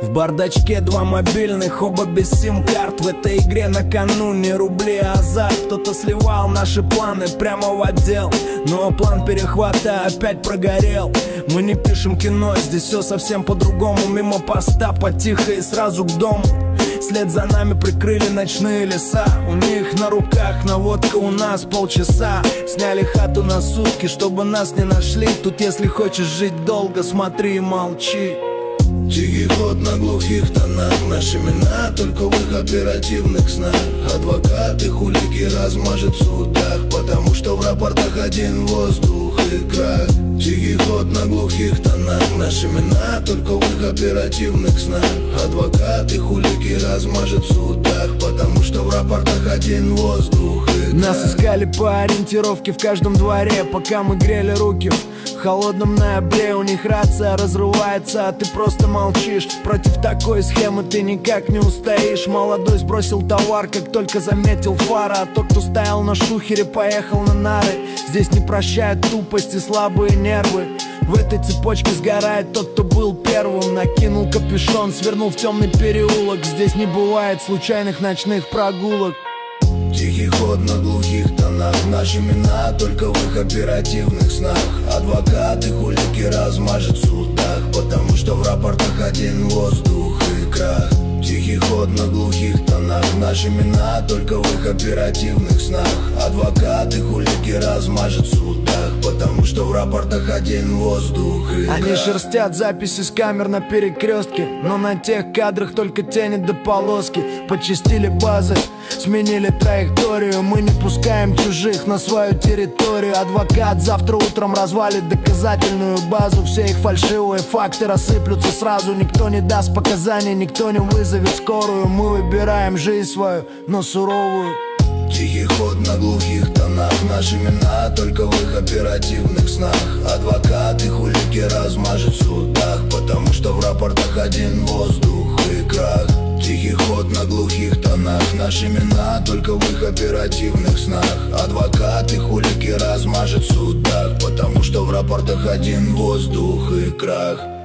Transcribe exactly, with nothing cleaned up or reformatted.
В бардачке два мобильных, оба без сим-карт. В этой игре накануне рубли азарт. Кто-то сливал наши планы прямо в отдел, но план перехвата опять прогорел. Мы не пишем кино, здесь все совсем по-другому. Мимо поста, потихо и сразу к дому. След за нами прикрыли ночные леса. У них на руках наводка, у нас полчаса. Сняли хату на сутки, чтобы нас не нашли. Тут если хочешь жить долго, смотри и молчи. Тихий ход на глухих тонах, наши имена только в их оперативных снах. Адвокаты хулики размажет в судах, потому что в рапортах один воздух и крах. Тихий ход на глухих тонах, наши имена только в их оперативных снах. Адвокаты хулики размажет в судах, потому что в рапортах один воздух и крах. Нас искали по ориентировке в каждом дворе, пока мы грели руки в холодном ноябре. У них рация разрывается, а ты просто молчишь. Против такой схемы ты никак не устоишь. Молодой сбросил товар, как только заметил фара, а тот, кто стоял на шухере, поехал на нары. Здесь не прощают тупость и слабые нервы. В этой цепочке сгорает тот, кто был первым. Накинул капюшон, свернул в темный переулок. Здесь не бывает случайных ночных прогулок. Тихий ход на глухих тонах, наши имена только в их оперативных снах. Адвокаты хулики размажет в судах, потому что в рапортах один воздух и крах. Тихий ход на глухих тонах, наши имена только в их оперативных снах. Адвокаты хулики размажет в судах, потому что в рапортах один воздух и крах. Они шерстят записи с камер на перекрестке, но на тех кадрах только тени до полоски. Почистили базы, сменили траекторию. Мы не пускаем чужих на свою территорию. Адвокат завтра утром развалит доказательную базу. Все их фальшивые факты рассыплются сразу. Никто не даст показаний, никто не вызовет скорую. Мы выбираем жизнь свою, но суровую. Тихий ход на глухих тонах, наши имена только в их оперативных снах. Адвокаты хулики размажет в судах, потому что в рапортах один воздух и крах. Тихий ход на глухих тонах, наши имена только в их оперативных снах. Адвокаты хулики размажет в судах, потому что в рапортах один воздух и крах.